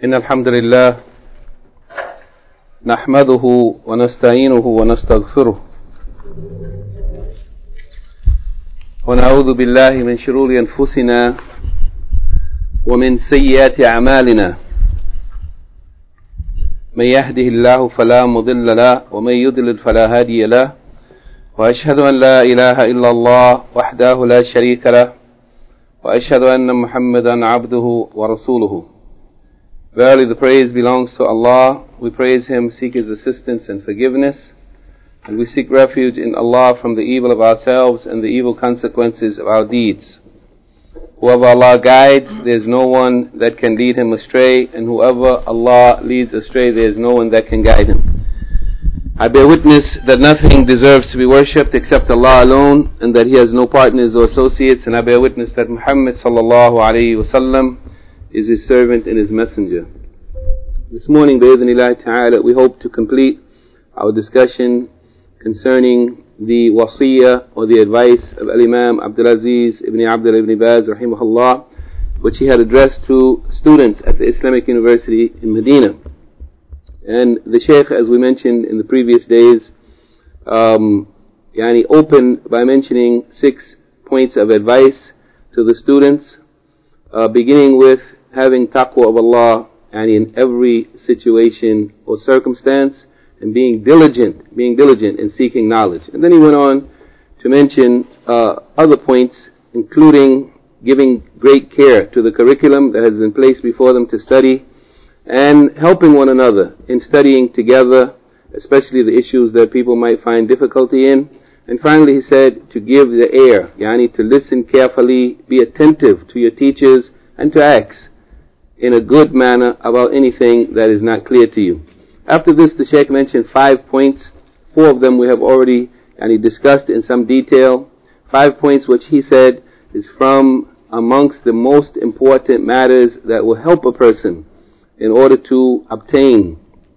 إن الحمد لله نحمده ونستعينه ونستغفره ونعوذ بالله من شرور أنفسنا ومن سيئات أعمالنا من يهده الله فلا مضل له ومن يضلل فلا هادي له وأشهد أن لا إله إلا الله وحده لا شريك له وأشهد أن محمدا عبده ورسوله. Verily the praise belongs to Allah. We praise Him, seek His assistance and forgiveness, and we seek refuge in Allah from the evil of ourselves and the evil consequences of our deeds. Whoever Allah guides, there is no one that can lead him astray, and whoever Allah leads astray, there is no one that can guide him. I bear witness that nothing deserves to be worshipped except Allah alone, and that He has no partners or associates, and I bear witness that Muhammad sallallahu alayhi wa sallam is His servant and His messenger. This morning, bi'idhnillahi ta'ala, we hope to complete our discussion concerning the wasiyah or the advice of Al-Imam Abdul Aziz ibn Abdullah ibn Baz rahimahullah, which he had addressed to students at the Islamic University in Medina. And the Shaykh, as we mentioned in the previous days, opened by mentioning 6 points of advice to the students, beginning with having taqwa of Allah in every situation or circumstance, and being diligent in seeking knowledge. And then he went on to mention other points, including giving great care to the curriculum that has been placed before them to study, and helping one another in studying together, especially the issues that people might find difficulty in. And finally he said to give the ear, to listen carefully, be attentive to your teachers, and to ask in a good manner about anything that is not clear to you. After this, the Shaykh mentioned 5 points. 4 of them we have already discussed in some detail. 5 points which he said is from amongst the most important matters that will help a person in order to obtain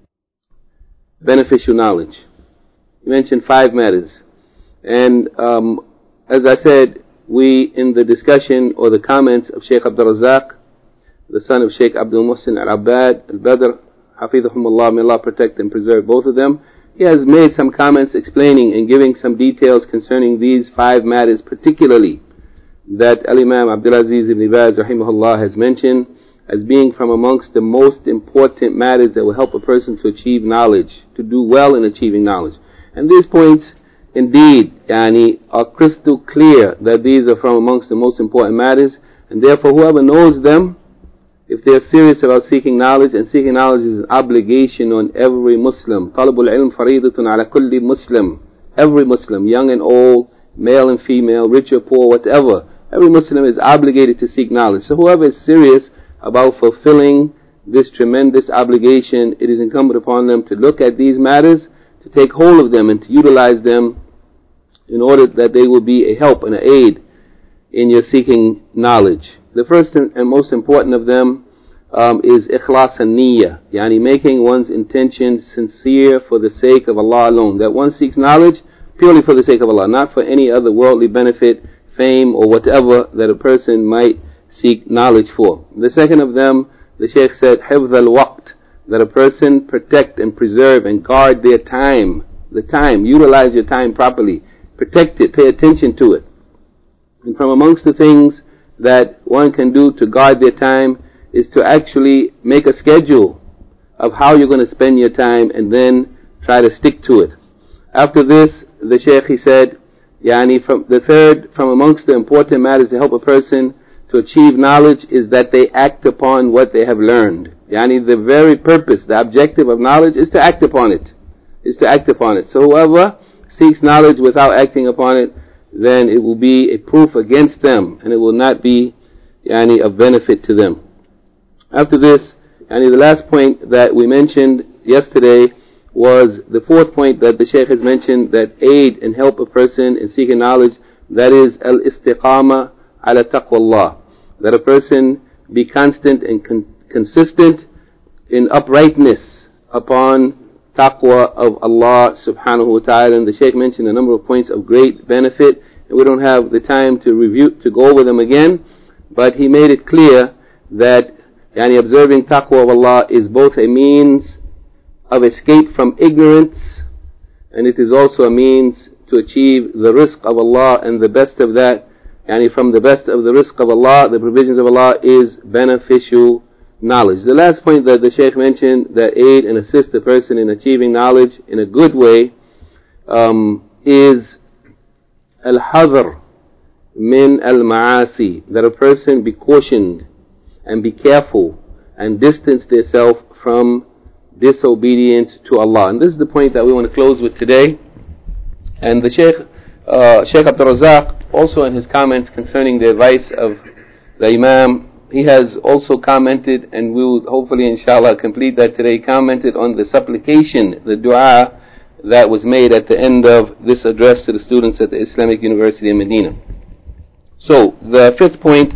beneficial knowledge. He mentioned 5 matters. And as I said, we, in the discussion or the comments of Shaykh Abdul Razak, the son of Shaykh Abdul Muhsin Al-Abbad Al-Badr, Hafidhahumullah, may Allah protect and preserve both of them, he has made some comments explaining and giving some details concerning these 5 matters particularly that Al-Imam Abdul Aziz ibn Baz rahimahullah has mentioned as being from amongst the most important matters that will help a person to achieve knowledge, to do well in achieving knowledge. And these points indeed are crystal clear that these are from amongst the most important matters, and therefore whoever knows them, if they are serious about seeking knowledge, and seeking knowledge is an obligation on every Muslim. Talabul ilm faridatun ala kulli Muslim. Every Muslim, young and old, male and female, rich or poor, whatever. Every Muslim is obligated to seek knowledge. So whoever is serious about fulfilling this tremendous obligation, it is incumbent upon them to look at these matters, to take hold of them and to utilize them in order that they will be a help and an aid in your seeking knowledge. The first and most important of them is ikhlas an-niyyah, making one's intention sincere for the sake of Allah alone. That one seeks knowledge purely for the sake of Allah, not for any other worldly benefit, fame, or whatever that a person might seek knowledge for. The second of them, the Shaykh said, hifz al-waqt, that a person protect and preserve and guard their time. The time, utilize your time properly. Protect it, pay attention to it. And from amongst the things that one can do to guard their time is to actually make a schedule of how you're going to spend your time and then try to stick to it. After this, the Shaykh, he said, from amongst the important matters to help a person to achieve knowledge is that they act upon what they have learned. The very purpose, the objective of knowledge is to act upon it. So whoever seeks knowledge without acting upon it, then it will be a proof against them, and it will not be of benefit to them. After this, the last point that we mentioned yesterday was the 4th point that the Shaykh has mentioned that aid and help a person in seeking knowledge, that is al-istiqama ala taqwallah, that a person be constant and consistent in uprightness upon taqwa of Allah subhanahu wa ta'ala. And the Shaykh mentioned a number of points of great benefit, and we don't have the time to go over them again, but he made it clear that Yani observing taqwa of Allah is both a means of escape from ignorance, and it is also a means to achieve the rizq of Allah, and the best of that, yani from the best of the rizq of Allah, the provisions of Allah, is beneficial knowledge. The last point that the Shaykh mentioned that aid and assist the person in achieving knowledge in a good way is al-hadr min al-ma'asi, that a person be cautioned and be careful and distance themselves from disobedience to Allah. And this is the point that we want to close with today. And the Shaykh Abdul Razak, also in his comments concerning the advice of the Imam, he has also commented, and we will hopefully inshallah complete that today, commented on the supplication, the dua that was made at the end of this address to the students at the Islamic University in Medina. So the fifth point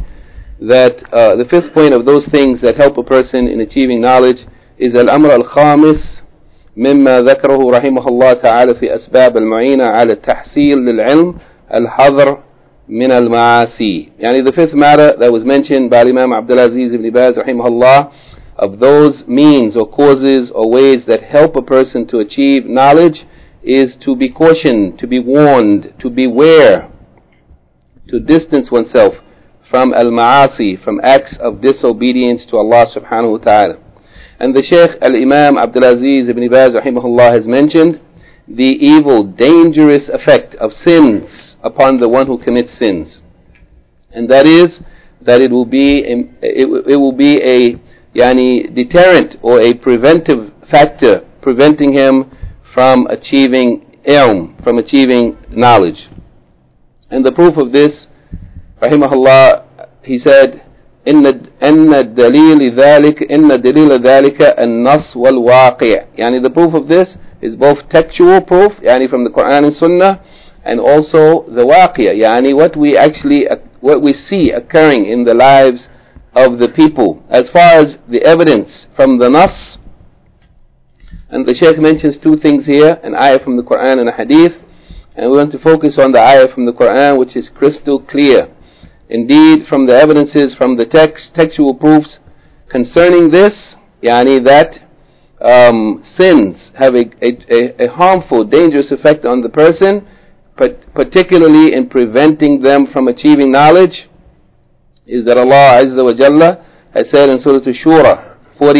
of those things that help a person in achieving knowledge is al-amr al-khamis مما ذكره رحمه الله تعالى في أسباب المعينة على التحصيل للعلم الحذر من المعاصي. يعني the fifth matter that was mentioned by Imam Abdul Aziz ibn Baz رحمه الله, of those means or causes or ways that help a person to achieve knowledge, is to be cautioned, to be warned, to beware, to distance oneself from al-ma'asi, from acts of disobedience to Allah subhanahu wa ta'ala. And the Shaykh al-Imam Abdul Aziz ibn Baz rahimahullah has mentioned the evil, dangerous effect of sins upon the one who commits sins. And that is that it will be a deterrent or a preventive factor preventing him from achieving ilm, from achieving knowledge. And the proof of this, rahimahullah, he said, إن دليل ذلك النص والواقع. يعني the proof of this is both textual proof, يعني from the Quran and Sunnah, and also the waqia, يعني what we see occurring in the lives of the people. As far as the evidence from the nas, and the Shaykh mentions two things here, an ayah from the Quran and a hadith, and we want to focus on the ayah from the Quran, which is crystal clear. Indeed, from the evidences, from the textual proofs concerning this, yani that sins have a harmful, dangerous effect on the person, particularly in preventing them from achieving knowledge, is that Allah Azza wa Jalla has said in Surah Ash-Shura,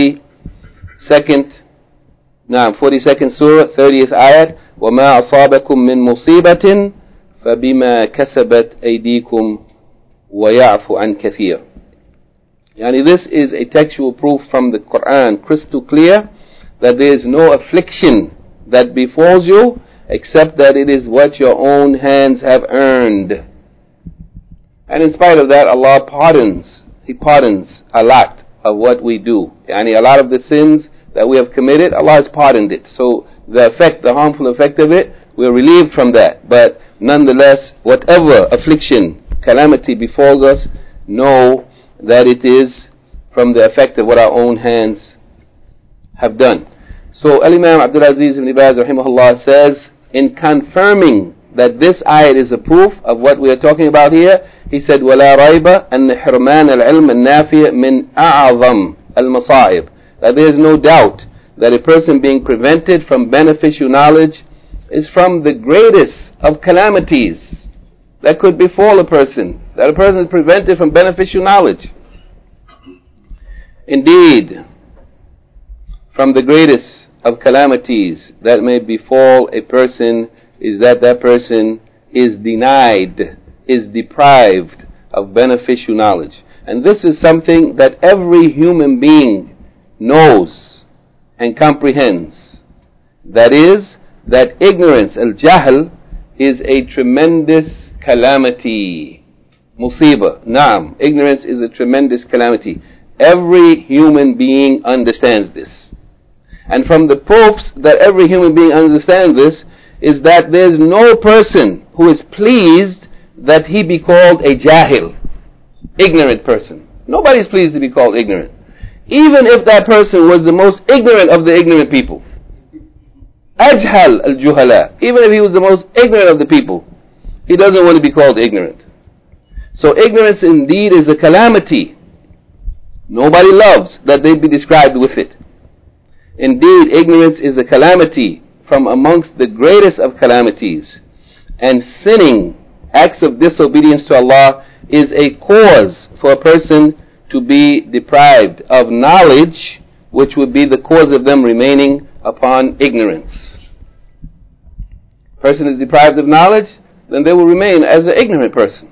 42nd Surah, 30th ayat, وَمَا أَصَابَكُم مِّن مُّصِيبَةٍ فَبِمَا كَسَبَتْ أَيْدِيكُمْ وَيَعْفُ عَنْ كَثِيرٍ. Yani this is a textual proof from the Quran, crystal clear, that there is no affliction that befalls you except that it is what your own hands have earned. And in spite of that, Allah pardons. He pardons a lot of what we do. Yani a lot of the sins that we have committed, Allah has pardoned it. So the harmful effect of it, we're relieved from that. But nonetheless, whatever affliction, calamity befalls us, know that it is from the effect of what our own hands have done. So Al-Imam Abdul Aziz ibn Baz rahimahullah says, in confirming that this ayat is a proof of what we are talking about here, he said, وَلَا رَيْبَ أَنَّ حِرْمَانَ الْعِلْمِ النَّافِيَ مِنْ أَعْظَمِ الْمَصَائِبِ. That there is no doubt that a person being prevented from beneficial knowledge is from the greatest of calamities that could befall a person, that a person is prevented from beneficial knowledge. Indeed, from the greatest of calamities that may befall a person is that person is denied, is deprived of beneficial knowledge. And this is something that every human being knows and comprehends. That is, that ignorance, al-jahl, is a tremendous calamity. Musiba. Naam. Ignorance is a tremendous calamity. Every human being understands this. And from the proofs that every human being understands this is that there is no person who is pleased that he be called a jahil, ignorant person. Nobody is pleased to be called ignorant. Even if that person was the most ignorant of the ignorant people. Ajhal al-juhala. Even if he was the most ignorant of the people, he doesn't want to be called ignorant. So ignorance indeed is a calamity. Nobody loves that they be described with it. Indeed, ignorance is a calamity from amongst the greatest of calamities. And sinning, acts of disobedience to Allah, is a cause for a person to be deprived of knowledge, which would be the cause of them remaining upon ignorance. Person is deprived of knowledge, then they will remain as an ignorant person.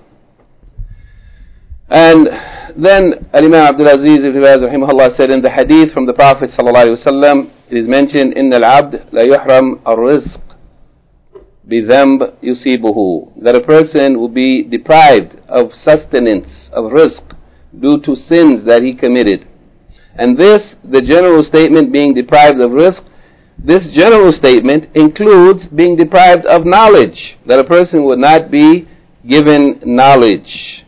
And then Imam Abdul Aziz ibn Baz rahimahullah said in the hadith from the Prophet sallallahu alaihi wasallam, it is mentioned, إن العبد لا يحرم الرزق بذنب يصيبه, that a person will be deprived of sustenance, of rizq, due to sins that he committed. And this, the general statement being deprived of rizq, this general statement includes being deprived of knowledge, that a person would not be given knowledge.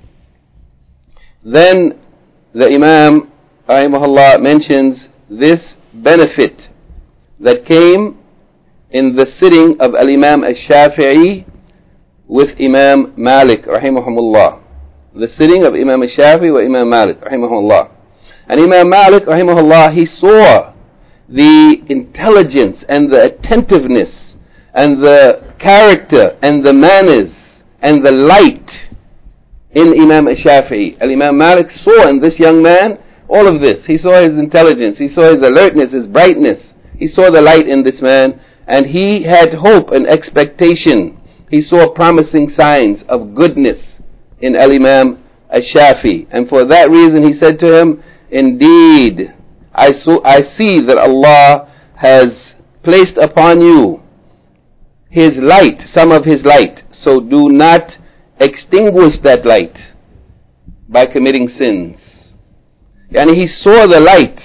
Then the Imam rahimahullah mentions this benefit that came in the sitting of Al-Imam Al-Shafi'i with Imam Malik rahimahumullah. The sitting of Imam Al-Shafi'i with Imam Malik rahimahullah. And Imam Malik rahimahullah, he saw the intelligence and the attentiveness and the character and the manners and the light in Imam Al-Shafi'i. Al-Imam Malik saw in this young man all of this. He saw his intelligence, he saw his alertness, his brightness. He saw the light in this man, and he had hope and expectation. He saw promising signs of goodness in Al-Imam Al-Shafi'i. And for that reason he said to him, indeed, I see that Allah has placed upon you His light, some of His light. So do not extinguish that light by committing sins. And he saw the light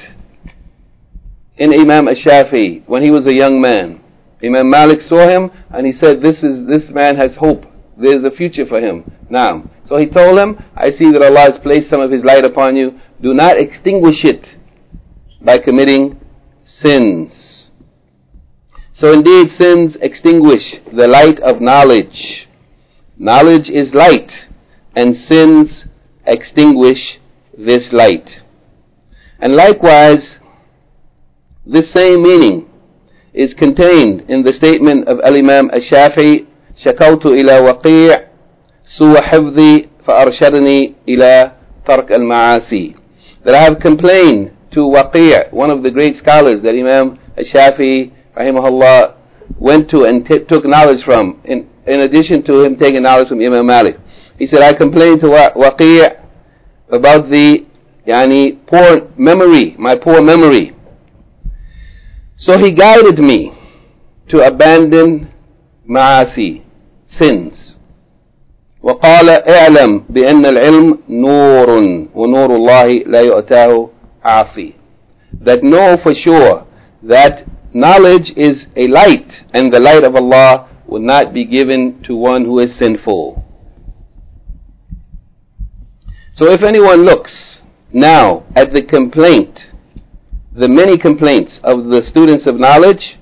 in Imam Al-Shafi'i when he was a young man. Imam Malik saw him and he said, this man has hope. There is a future for him. Now, so he told him, I see that Allah has placed some of His light upon you. Do not extinguish it by committing sins. So indeed, sins extinguish the light of knowledge. Knowledge is light, and sins extinguish this light. And likewise, this same meaning is contained in the statement of Al-Imam Al-Shafi'i, شكوت إلى وقيع سوء حفظي فأرشدني إلى ترك المعاصي. That I have complained to Waqi', one of the great scholars that Imam Al-Shafi'i rahimahullah went to and took knowledge from, in addition to him taking knowledge from Imam Malik. He said, I complained to Waqi' about the poor memory, my poor memory. So he guided me to abandon ma'asi, sins. وقال اعلم بأن العلم نور ونور الله لا يؤتاه عاصي. That know for sure that knowledge is a light, and the light of Allah will not be given to one who is sinful. So if anyone looks now at the complaint, the many complaints of the students of knowledge,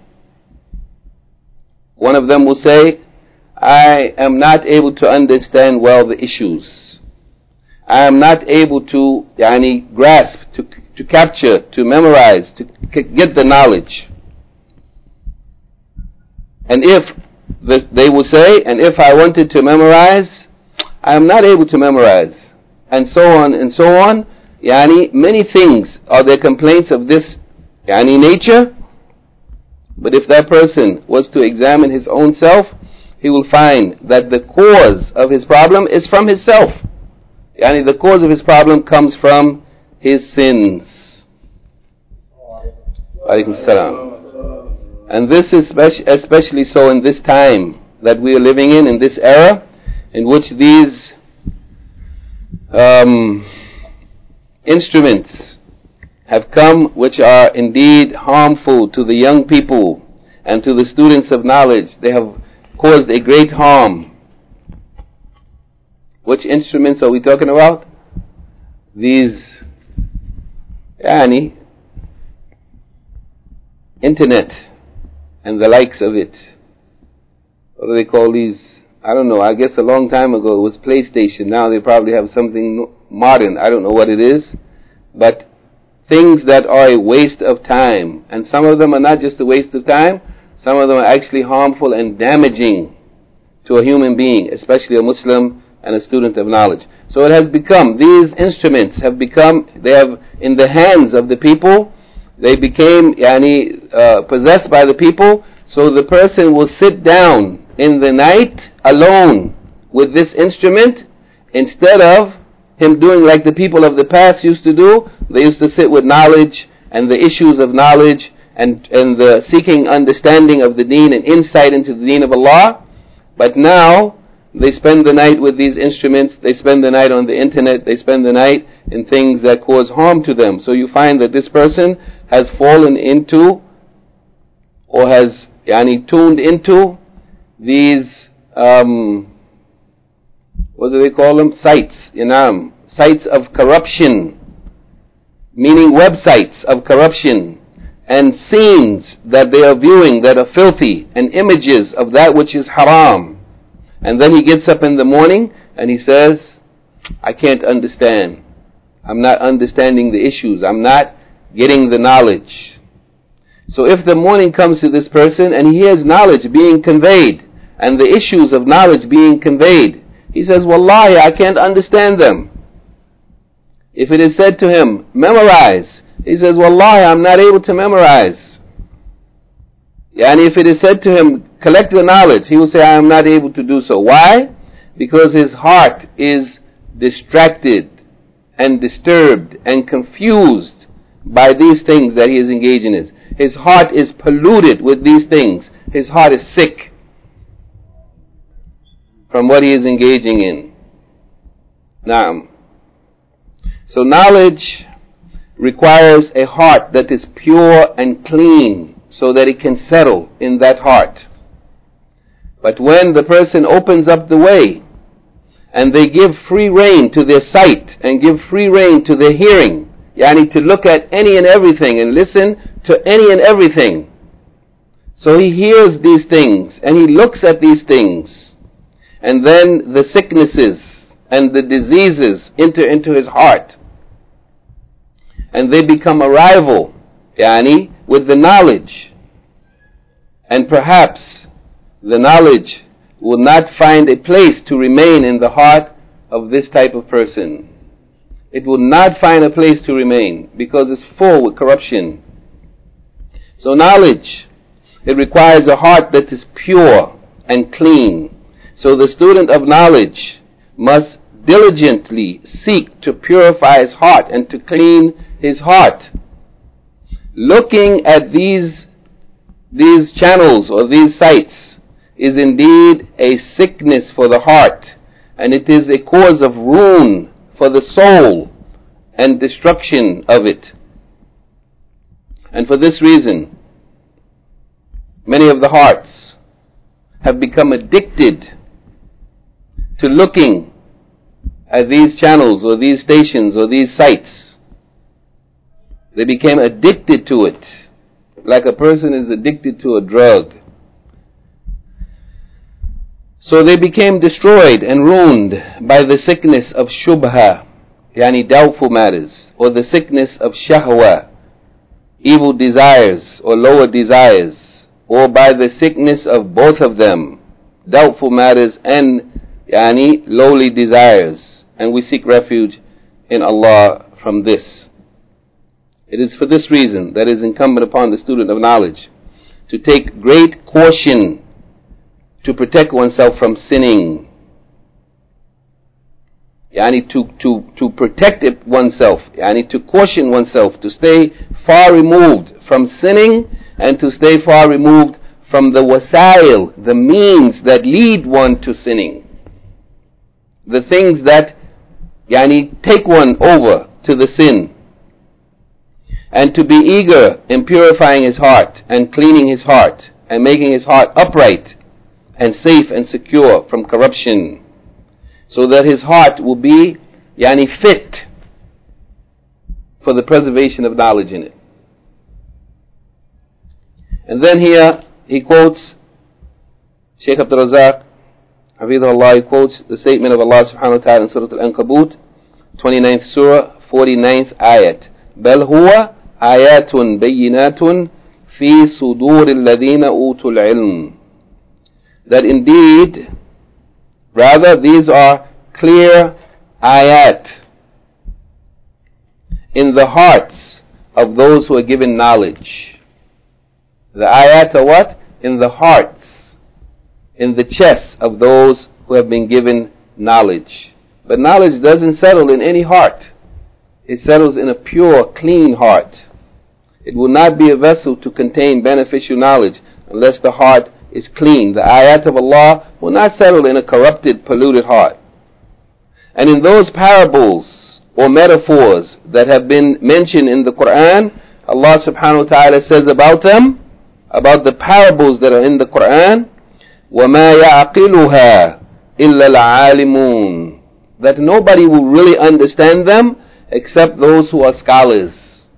one of them will say, I am not able to understand well the issues. I am not able to grasp, to capture, to memorize, to get the knowledge. And they will say, and if I wanted to memorize, I am not able to memorize. And so on and so on. Many things are their complaints of this nature. But if that person was to examine his own self, he will find that the cause of his problem is from himself. The cause of his problem comes from his sins. Alaykum salam. And this is especially so in this time that we are living in this era, in which these instruments have come which are indeed harmful to the young people and to the students of knowledge. They have caused a great harm. Which instruments are we talking about? These internet and the likes of it. What do they call these? I don't know. I guess a long time ago it was PlayStation. Now they probably have something modern. I don't know what it is. But things that are a waste of time. And some of them are not just a waste of time, some of them are actually harmful and damaging to a human being, especially a Muslim and a student of knowledge. So it has become, these instruments have become, they have in the hands of the people, they became possessed by the people, so the person will sit down in the night alone with this instrument instead of him doing like the people of the past used to do. They used to sit with knowledge and the issues of knowledge and the seeking understanding of the deen and insight into the deen of Allah. But now they spend the night with these instruments, they spend the night on the internet, they spend the night in things that cause harm to them. So you find that this person has fallen into or has tuned into these what do they call them? Sites, sites of corruption, meaning websites of corruption, and scenes that they are viewing that are filthy, and images of that which is haram. And then he gets up in the morning and he says, I can't understand. I'm not understanding the issues. I'm not getting the knowledge. So if the morning comes to this person and he hears knowledge being conveyed and the issues of knowledge being conveyed, he says, Wallahi, I can't understand them. If it is said to him, memorize, he says, Wallahi, I'm not able to memorize. And if it is said to him, collect the knowledge, he will say, I am not able to do so. Why? Because his heart is distracted and disturbed and confused by these things that he is engaging in. His heart is polluted with these things. His heart is sick from what he is engaging in. Naam. So knowledge requires a heart that is pure and clean so that it can settle in that heart. But when the person opens up the way and they give free rein to their sight and give free rein to their hearing, to look at any and everything and listen to any and everything. So he hears these things and he looks at these things, and then the sicknesses and the diseases enter into his heart, and they become a rival, with the knowledge. And perhaps the knowledge will not find a place to remain in the heart of this type of person. It will not find a place to remain because it's full with corruption. So knowledge, it requires a heart that is pure and clean. So the student of knowledge must diligently seek to purify his heart and to clean his heart. Looking at these channels or these sites is indeed a sickness for the heart, and it is a cause of ruin for the soul and destruction of it. And for this reason, many of the hearts have become addicted to looking at these channels or these stations or these sites. They became addicted to it, like a person is addicted to a drug. So they became destroyed and ruined by the sickness of shubha, doubtful matters, or the sickness of shahwa, evil desires or lower desires, or by the sickness of both of them, doubtful matters and lowly desires. And we seek refuge in Allah from this. It is for this reason that it is incumbent upon the student of knowledge to take great caution to protect oneself from sinning. To protect oneself, to caution oneself, to stay far removed from sinning and to stay far removed from the wasail, the means that lead one to sinning. The things that take one over to the sin. And to be eager in purifying his heart and cleaning his heart and making his heart upright and safe and secure from corruption, so that his heart will be fit for the preservation of knowledge in it. And then here he quotes Shaykh Abdul Razak Hafidhullah, he quotes the statement of Allah subhanahu wa ta'ala in Surah Al-Ankabut, 29th Surah, 49th Ayat. بل هو آيات بينات في صدور الذين أوتوا العلم. That indeed, rather, these are clear ayat in the hearts of those who are given knowledge. The ayat are what? In the hearts, in the chests of those who have been given knowledge. But knowledge doesn't settle in any heart. It settles in a pure, clean heart. It will not be a vessel to contain beneficial knowledge unless the heart is clean. The ayat of Allah will not settle in a corrupted, polluted heart. And in those parables or metaphors that have been mentioned in the Quran, Allah subhanahu wa ta'ala says about them, about the parables that are in the Quran, وَمَا يَعْقِلُهَا إِلَّا الْعَالِمُونَ, that nobody will really understand them except those who are scholars.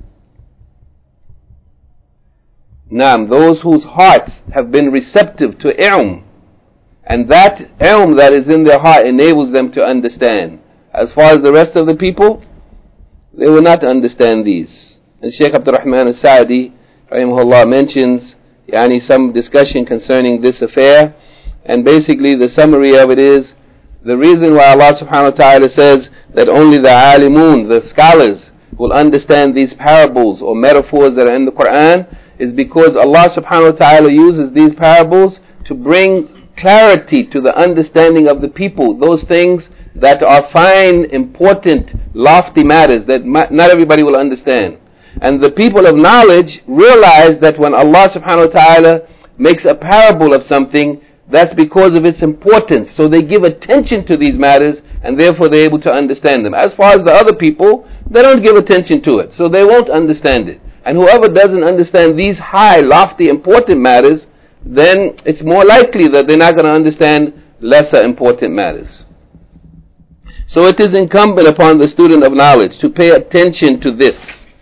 Naam, those whose hearts have been receptive to ilm, and that ilm that is in their heart enables them to understand. As far as the rest of the people, they will not understand these. And Shaykh Abdul Rahman al-Sa'di rahimahullah mentions some discussion concerning this affair, and basically the summary of it is, the reason why Allah subhanahu wa ta'ala says that only the alimun, the scholars, will understand these parables or metaphors that are in the Quran is because Allah subhanahu wa ta'ala uses these parables to bring clarity to the understanding of the people, those things that are fine, important, lofty matters that not everybody will understand. And the people of knowledge realize that when Allah subhanahu wa ta'ala makes a parable of something, that's because of its importance. So they give attention to these matters, and therefore they're able to understand them. As far as the other people, they don't give attention to it, so they won't understand it. And whoever doesn't understand these high, lofty, important matters, then it's more likely that they're not going to understand lesser important matters. So it is incumbent upon the student of knowledge to pay attention to this,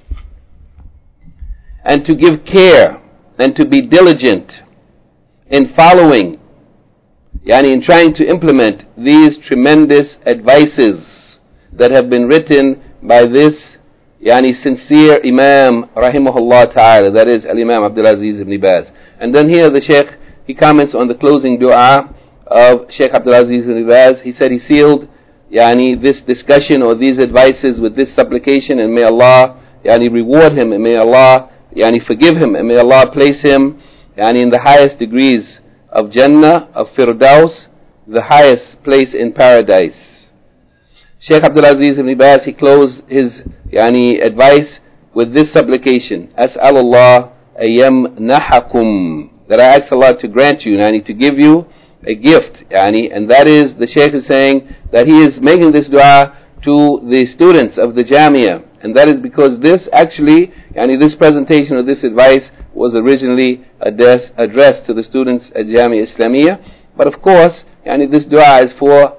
and to give care, and to be diligent in following, in trying to implement these tremendous advices that have been written by this sincere Imam rahimahullah ta'ala, that is Al-Imam Abdul Aziz ibn Baz. And then here the Shaykh, he comments on the closing dua of Shaykh Abdul Aziz ibn Baz. He said he sealed this discussion or these advices with this supplication, and may Allah reward him, and may Allah forgive him, and may Allah place him in the highest degrees of Jannah, of Firdaus, the highest place in paradise. Shaykh Abdul Aziz ibn Baz, he closed his advice with this supplication: As'alullah ayyamnahakum, that I ask Allah to grant you, to give you a gift, and that is, the Shaykh is saying that he is making this dua to the students of the Jamia, and that is because this actually, this presentation or this advice was originally addressed to the students at Jamia Islamiyah, but of course, this dua is for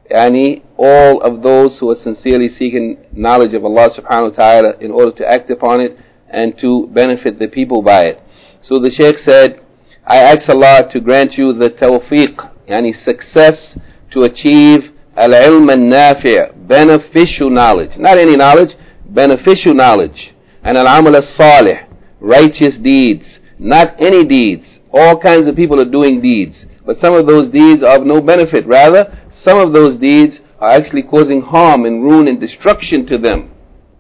all of those who are sincerely seeking knowledge of Allah subhanahu wa ta'ala in order to act upon it and to benefit the people by it. So the Shaykh said, I ask Allah to grant you the tawfiq, success to achieve al-ilm al-nafi', beneficial knowledge. Not any knowledge, beneficial knowledge. And al-amal al-salih, righteous deeds. Not any deeds. All kinds of people are doing deeds, but some of those deeds are of no benefit. Rather, some of those deeds are actually causing harm and ruin and destruction to them.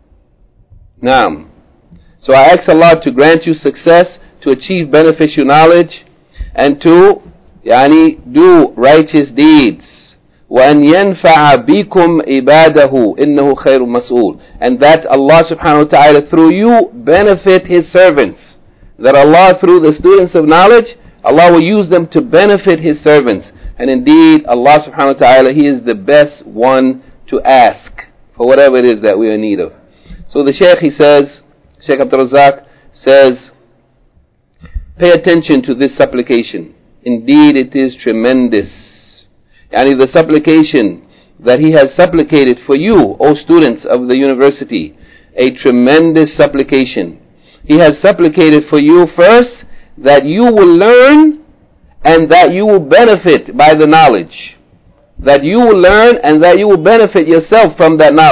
Naam. So I ask Allah to grant you success to achieve beneficial knowledge and to do righteous deeds. وَأَنْ يَنْفَعَ بِكُمْ عِبَادَهُ إِنَّهُ خَيْرٌ مَسْئُولٌ, and that Allah subhanahu wa ta'ala through you benefit His servants. That Allah through the students of knowledge, Allah will use them to benefit His servants. And indeed, Allah subhanahu wa ta'ala, He is the best one to ask for whatever it is that we are in need of. So the Shaykh, he says, Shaykh Abdul Razak says, pay attention to this supplication. Indeed, it is tremendous. The supplication that he has supplicated for you, O students of the university, a tremendous supplication. He has supplicated for you first that you will learn and that you will benefit by the knowledge. That you will learn and that you will benefit yourself from that knowledge.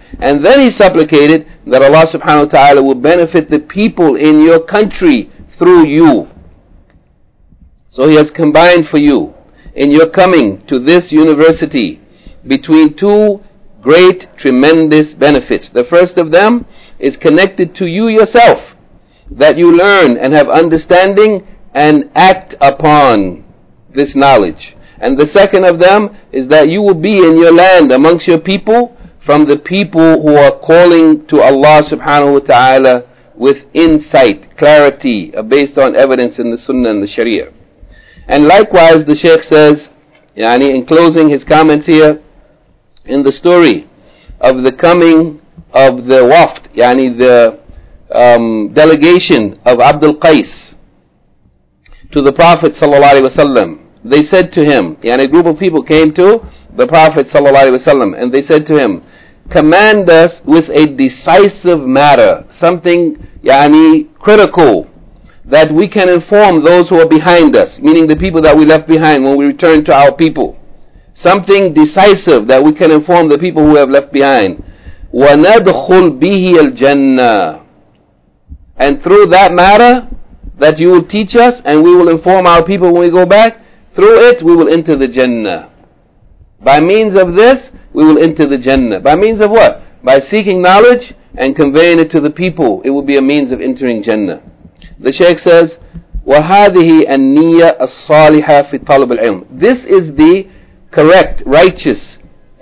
And then he supplicated that Allah subhanahu wa ta'ala will benefit the people in your country through you. So he has combined for you in your coming to this university between two great, tremendous benefits. The first of them is connected to you yourself, that you learn and have understanding and act upon this knowledge. And the second of them is that you will be in your land amongst your people from the people who are calling to Allah subhanahu wa ta'ala with insight, clarity, based on evidence in the Sunnah and the Sharia. And likewise the Shaykh says, in closing his comments here, in the story of the coming of the waft, the delegation of Abdul Qais to the Prophet ﷺ, they said to him, a group of people came to the Prophet ﷺ and they said to him, command us with a decisive matter, something critical, that we can inform those who are behind us, meaning the people that we left behind when we return to our people. Something decisive that we can inform the people who have left behind. وَنَدْخُلْ بِهِ الْجَنَّةِ. And through that matter that you will teach us and we will inform our people when we go back, through it we will enter the Jannah. By means of this, we will enter the Jannah. By means of what? By seeking knowledge and conveying it to the people, it will be a means of entering Jannah. The Shaykh says, وَهَذِهِ النِّيَّةُ الصَّالِحَةُ فِي طَلَبِ الْعِلْمِ. This is the correct, righteous,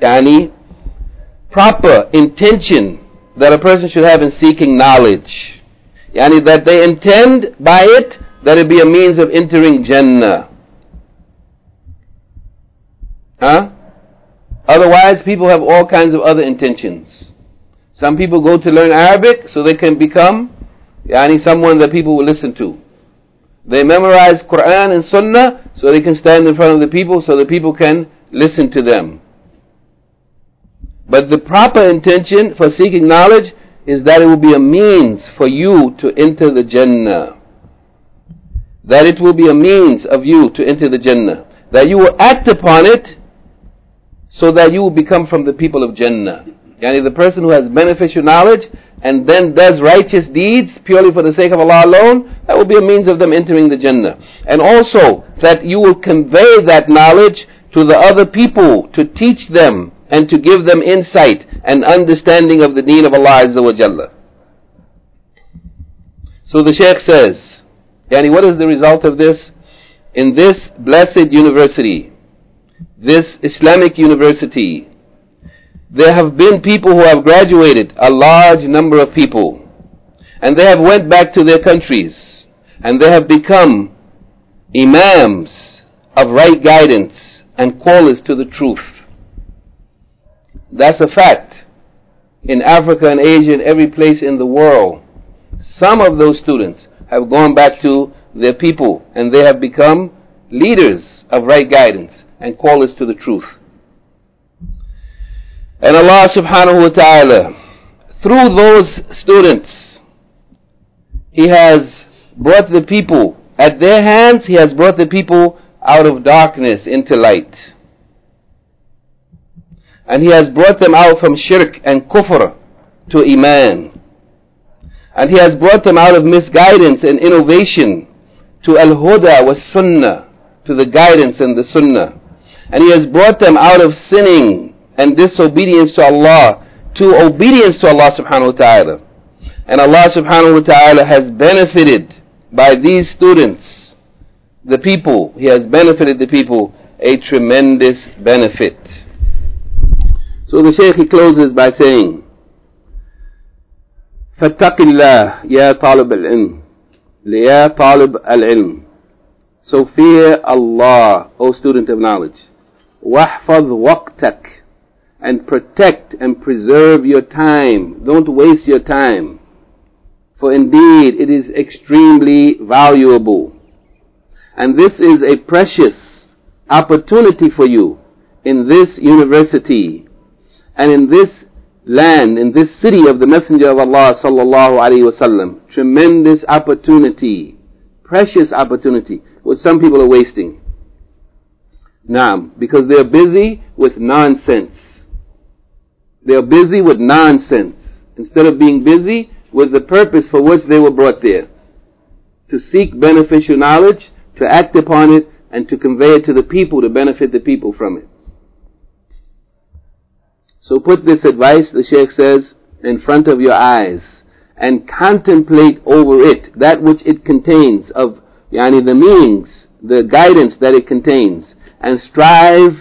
proper intention that a person should have in seeking knowledge. That they intend by it that it be a means of entering Jannah. Otherwise, people have all kinds of other intentions. Some people go to learn Arabic so they can become someone that people will listen to. They memorize Quran and Sunnah so they can stand in front of the people so the people can listen to them. But the proper intention for seeking knowledge is that it will be a means for you to enter the Jannah. That it will be a means of you to enter the Jannah. That you will act upon it so that you will become from the people of Jannah. The person who has beneficial knowledge and then does righteous deeds purely for the sake of Allah alone, that will be a means of them entering the Jannah. And also that you will convey that knowledge to the other people, to teach them and to give them insight and understanding of the deen of Allah Azza wa Jalla. So the Shaykh says, what is the result of this? In this blessed university, this Islamic university, there have been people who have graduated, a large number of people, and they have went back to their countries, and they have become imams of right guidance and callers to the truth. That's a fact. In Africa and Asia and every place in the world, some of those students have gone back to their people and they have become leaders of right guidance and callers to the truth. And Allah subhanahu wa ta'ala, through those students, He has brought the people, at their hands He has brought the people out of darkness into light. And He has brought them out from shirk and kufr to iman. And He has brought them out of misguidance and innovation to al-huda wa sunnah, to the guidance and the sunnah. And He has brought them out of sinning and disobedience to Allah to obedience to Allah subhanahu wa ta'ala. And Allah subhanahu wa ta'ala has benefited by these students, the people. He has benefited the people a tremendous benefit. So the Shaykh, he closes by saying, فَاتَّقِ اللَّهِ يَا طَالِبَ الْعِلْمِ لِيَا طَالِبَ الْعِلْمِ. So fear Allah, O student of knowledge. وَاحْفَظْ وَقْتَكَ. And protect and preserve your time. Don't waste your time. For indeed it is extremely valuable. And this is a precious opportunity for you in this university and in this land, in this city of the Messenger of Allah sallallahu alaihi wasallam. Tremendous opportunity, precious opportunity, which some people are wasting. Naam, because they're busy with nonsense. They are busy with nonsense instead of being busy with the purpose for which they were brought there. To seek beneficial knowledge, to act upon it, and to convey it to the people, to benefit the people from it. So put this advice, the Shaykh says, in front of your eyes and contemplate over it, that which it contains of the meanings, the guidance that it contains, and strive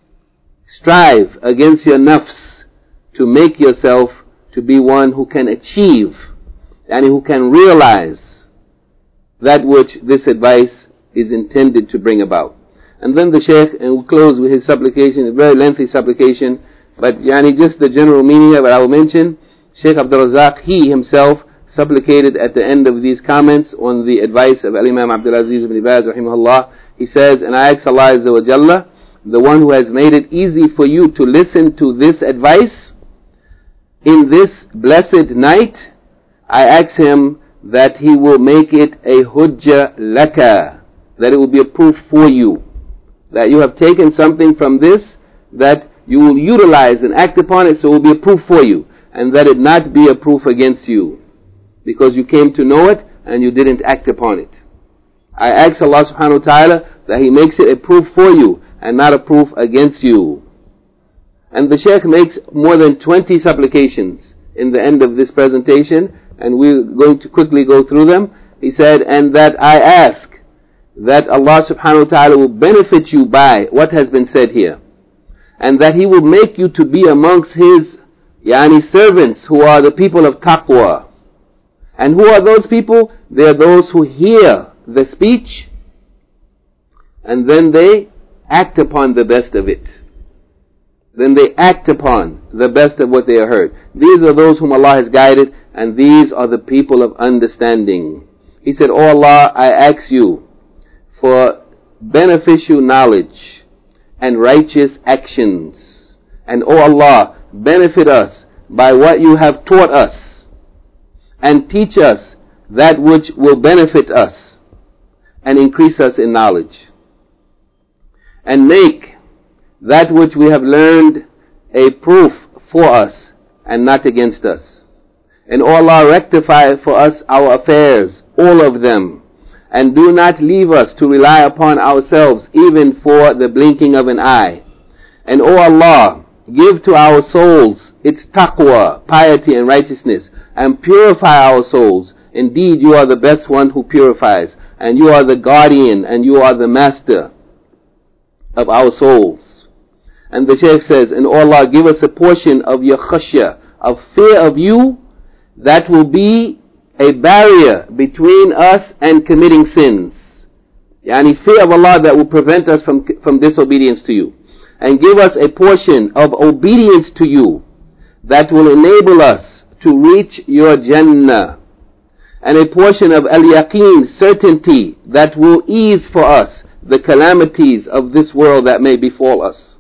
against your nafs to make yourself to be one who can achieve, who can realize that which this advice is intended to bring about. And then the Shaykh, and we'll close with his supplication, a very lengthy supplication, but just the general meaning of it I will mention. Shaykh Abdul Razak, he himself supplicated at the end of these comments on the advice of Al-Imam Abdul Aziz ibn Baz rahimahullah. He says, and I ask Allah Azza wa Jalla, the one who has made it easy for you to listen to this advice in this blessed night, I ask him that he will make it a hujjah laka, that it will be a proof for you, that you have taken something from this, that you will utilize and act upon it, so it will be a proof for you, and that it not be a proof against you, because you came to know it and you didn't act upon it. I ask Allah subhanahu wa ta'ala that He makes it a proof for you and not a proof against you. And the Shaykh makes more than 20 supplications in the end of this presentation, and we're going to quickly go through them. He said, and that I ask that Allah subhanahu wa ta'ala will benefit you by what has been said here, and that He will make you to be amongst His servants who are the people of taqwa. And who are those people? They are those who hear the speech and then they act upon the best of it. Then they act upon the best of what they have heard. These are those whom Allah has guided, and these are the people of understanding. He said, "O Allah, I ask you for beneficial knowledge and righteous actions. And O Allah, benefit us by what you have taught us, and teach us that which will benefit us, and increase us in knowledge. And make that which we have learned a proof for us and not against us. And O Allah, rectify for us our affairs, all of them, and do not leave us to rely upon ourselves even for the blinking of an eye. And O Allah, give to our souls its taqwa, piety and righteousness, and purify our souls. Indeed, you are the best one who purifies, and you are the guardian, and you are the master of our souls." And the Shaykh says, and O Allah, give us a portion of your khashya, of fear of you, that will be a barrier between us and committing sins. Fear of Allah that will prevent us from disobedience to you. And give us a portion of obedience to you that will enable us to reach your Jannah. And a portion of al-yaqeen, certainty, that will ease for us the calamities of this world that may befall us.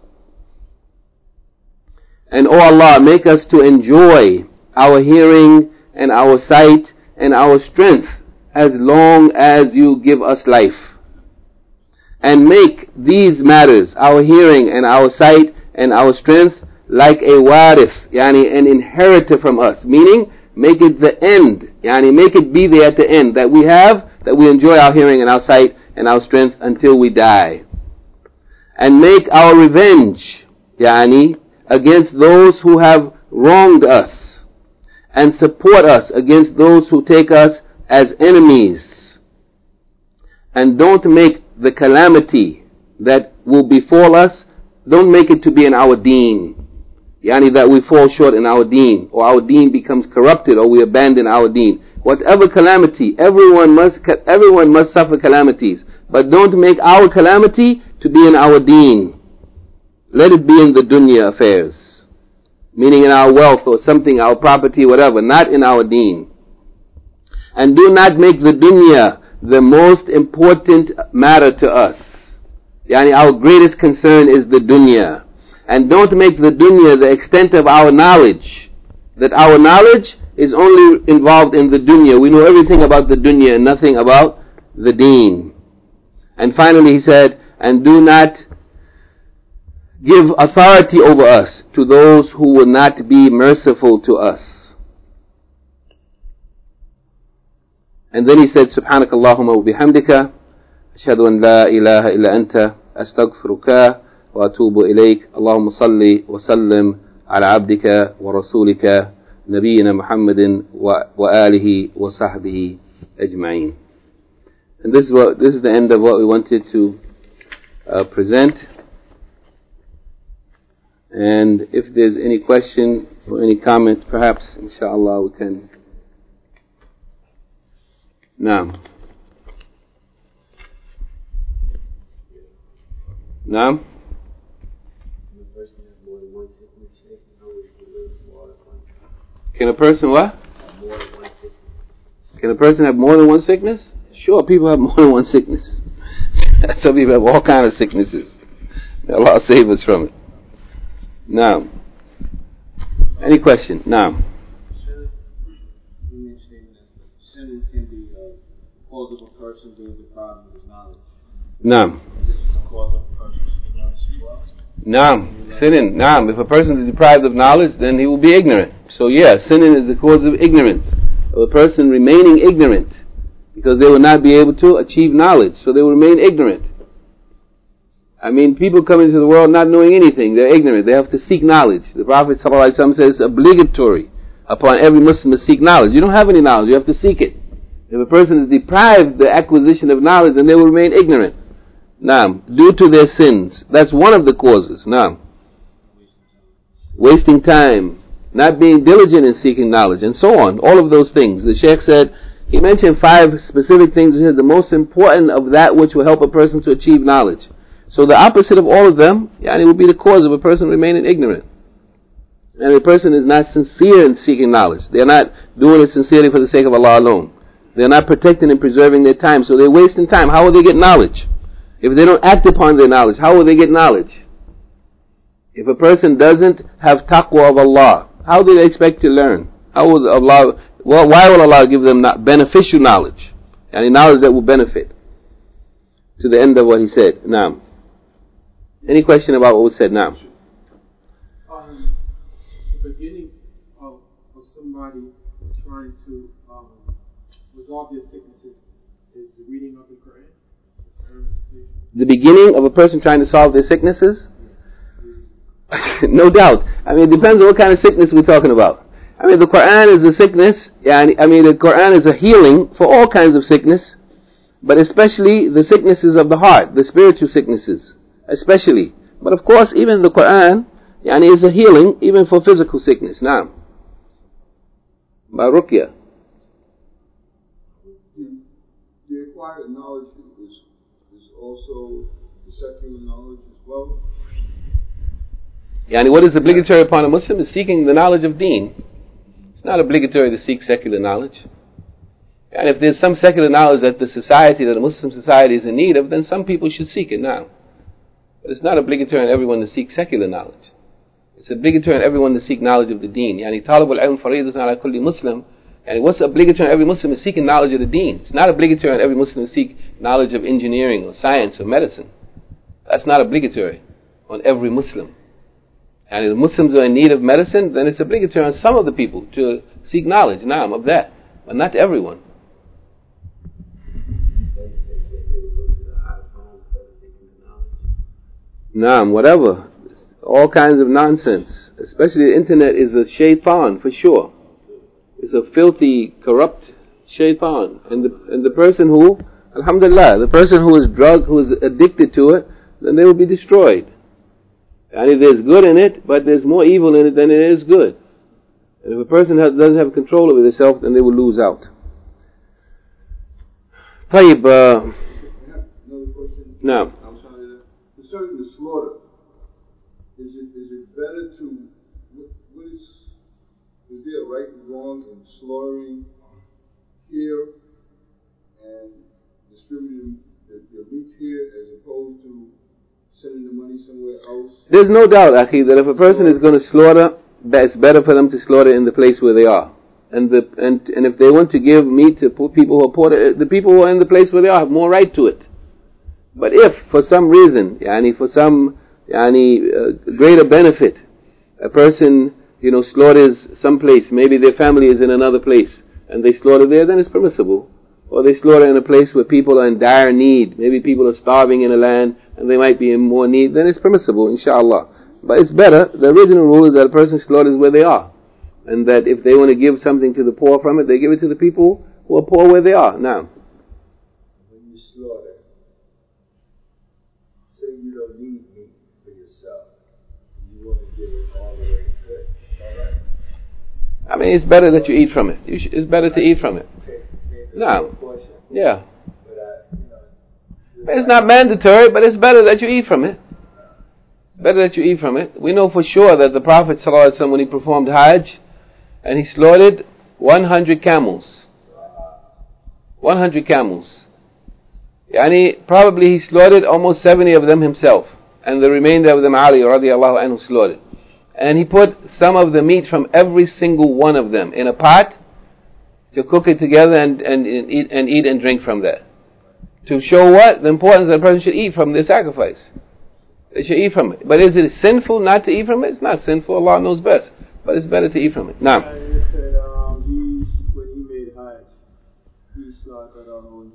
And O Allah, make us to enjoy our hearing and our sight and our strength as long as you give us life. And make these matters, our hearing and our sight and our strength, like a warith, an inheritor from us. Meaning, make it the end, make it be there at the end, that we have, that we enjoy our hearing and our sight and our strength until we die. And make our revenge, against those who have wronged us, and support us against those who take us as enemies. And don't make the calamity that will befall us, don't make it to be in our deen. That we fall short in our deen, or our deen becomes corrupted, or we abandon our deen. Whatever calamity, everyone must suffer calamities, but don't make our calamity to be in our deen. Let it be in the dunya affairs, meaning in our wealth or something, our property, whatever, not in our deen. And do not make the dunya the most important matter to us. Our greatest concern is the dunya. And don't make the dunya the extent of our knowledge, that our knowledge is only involved in the dunya. We know everything about the dunya and nothing about the deen. And finally he said, and do not give authority over us to those who will not be merciful to us. And then he said, سبحانك اللهم وبحمدك أشهد أن لا إله إلا أنت أستغفرك وأتوب إليك اللهم صل وسلم على عبدك ورسولك نبينا محمد وآله وصحبه أجمعين. And this is the end of what we wanted to present. And if there's any question or any comment, perhaps, inshallah, we can. Naam. Naam. Can a person what? Can a person have more than one sickness? Sure, people have more than one sickness. Some people have all kinds of sicknesses. May Allah save us from it. Now, any question? Now. Sin can be a cause of a person being deprived of his knowledge. Naam. Is this a cause of a person's ignorance as well? Naam. Sinning. Naam. If a person is deprived of knowledge, then he will be ignorant. So yeah, sinning is the cause of ignorance. Of a person remaining ignorant. Because they will not be able to achieve knowledge. So they will remain ignorant. I mean, people come into the world not knowing anything. They're ignorant. They have to seek knowledge. The Prophet ﷺ says it's obligatory upon every Muslim to seek knowledge. You don't have any knowledge. You have to seek it. If a person is deprived the acquisition of knowledge, then they will remain ignorant. Naam. Due to their sins. That's one of the causes. Naam. Wasting time. Not being diligent in seeking knowledge. And so on. All of those things. The Sheikh said, he mentioned 5 specific things. He said the most important of that which will help a person to achieve knowledge. So the opposite of all of them, it will be the cause of a person remaining ignorant. And a person is not sincere in seeking knowledge. They are not doing it sincerely for the sake of Allah alone. They are not protecting and preserving their time. So they're wasting time. How will they get knowledge? If they don't act upon their knowledge, how will they get knowledge? If a person doesn't have taqwa of Allah, how do they expect to learn? How will Allah? Well, why will Allah give them beneficial knowledge? And knowledge that will benefit. To the end of what he said. Now. Any question about what was said now? The beginning of somebody trying to resolve their sicknesses is the reading of the Quran. The beginning of a person trying to solve their sicknesses? No doubt. I mean, it depends on what kind of sickness we're talking about. I mean, the Quran is a sickness. The Quran is a healing for all kinds of sickness, but especially the sicknesses of the heart, the spiritual sicknesses. Especially. But of course, even the Quran is a healing even for physical sickness. Now, by ruqya. The acquired knowledge is also the secular knowledge as well. What is obligatory upon a Muslim is seeking the knowledge of deen. It's not obligatory to seek secular knowledge. And if there's some secular knowledge that the Muslim society is in need of, then some people should seek it now. But it's not obligatory on everyone to seek secular knowledge. It's obligatory on everyone to seek knowledge of the deen. طالب العلم فريضة على كل مسلم. And what's obligatory on every Muslim is seeking knowledge of the deen. It's not obligatory on every Muslim to seek knowledge of engineering or science or medicine. That's not obligatory on every Muslim. And if the Muslims are in need of medicine, then it's obligatory on some of the people to seek knowledge, of that. But not to everyone. Whatever. All kinds of nonsense. Especially the internet is a shaitan for sure. It's a filthy, corrupt shaitan. And the person who, alhamdulillah, the person who is addicted to it, then they will be destroyed. And there's good in it, but there's more evil in it than there is good. And if a person doesn't have control over themselves, then they will lose out. طيب. Another question. No. Concerning the slaughter, is it better to is there a right and wrong in slaughtering here and distributing the meat here as opposed to sending the money somewhere else? There's no doubt, Akhi, that if a person is going to slaughter, that it's better for them to slaughter in the place where they are. And if they want to give meat to people who are poor, the people who are in the place where they are have more right to it. But if, for some reason, for some greater benefit. A person, slaughters someplace, maybe their family is in another place, and they slaughter there, then it's permissible. Or they slaughter in a place where people are in dire need, maybe people are starving in a land, and they might be in more need, then it's permissible, inshallah. But it's better, the original rule is that a person slaughters where they are, and that if they want to give something to the poor from it, they give it to the people who are poor where they are. Now, when you slaughter, say you don't need meat for yourself, you want to give it all the way to good, alright? I mean, it's better that you eat from it. It's better to eat from it. No. Yeah. It's not mandatory, but it's better that you eat from it. Better that you eat from it. We know for sure that the Prophet ﷺ, when he performed Hajj, and he slaughtered 100 camels. 100 camels. Probably he slaughtered almost 70 of them himself, and the remainder of them Ali radiallahu anhu slaughtered. And he put some of the meat from every single one of them in a pot to cook it together and eat and drink from that. To show what? The importance that a person should eat from their sacrifice. They should eat from it. But is it sinful not to eat from it? It's not sinful. Allah knows best. But it's better to eat from it. Now. You said when he made Hajj, he slaughtered 100.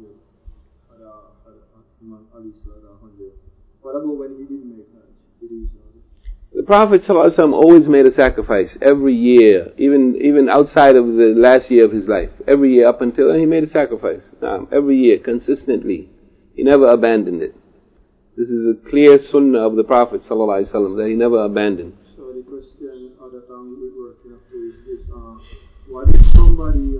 Ali slaughtered 100. What about when he didn't make Hajj? Did he slaughter? The Prophet ﷺ always made a sacrifice every year, even outside of the last year of his life. Every year up until he made a sacrifice. Every year, consistently. He never abandoned it. This is a clear sunnah of the Prophet ﷺ that he never abandoned. So the question other time we were working up to is this, what if somebody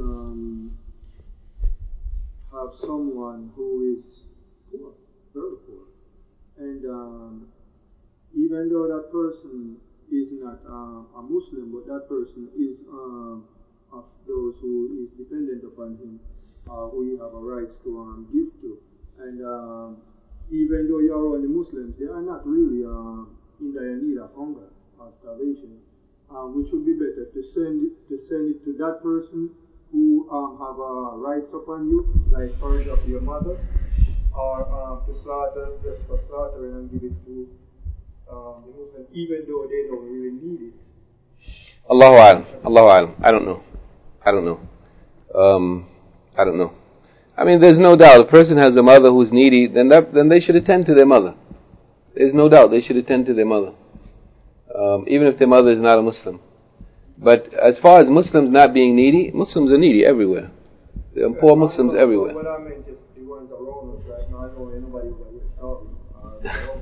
have someone who is poor, very poor, and even though that person is not a Muslim, but that person is of those who is dependent upon him, who you have a right to give to. And even though you are only Muslims, they are not really in dire need of hunger or starvation. Which would be better to send it to that person who have rights upon you, like for example your mother, or to slaughter just for slaughtering and give it to the Muslim, even though they don't really need it. Allahu A'lam. Allahu A'lam. I don't know. I don't know. I mean, there's no doubt. If a person has a mother who's needy, then they should attend to their mother. There's no doubt they should attend to their mother, even if their mother is not a Muslim. But as far as Muslims not being needy, Muslims are needy everywhere. There are poor Muslims everywhere. What I meant is the ones around us right now. I know anybody who is starving.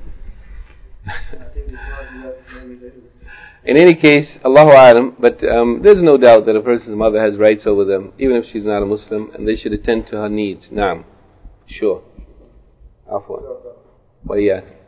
In any case, Allahu A'lam, but there's no doubt that a person's mother has rights over them, even if she's not a Muslim, and they should attend to her needs. Naam. Sure. Afwan. Wa iyyak.